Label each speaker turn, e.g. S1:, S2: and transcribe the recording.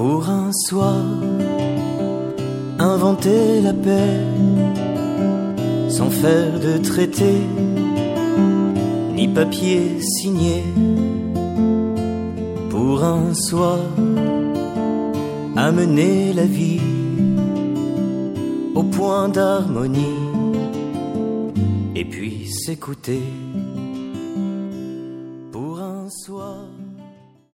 S1: Pour un soir, inventer la paix, sans faire de traité, ni papier signé. Pour un soir, amener la vie au point d'harmonie, et puis s'écouter. Pour un soir.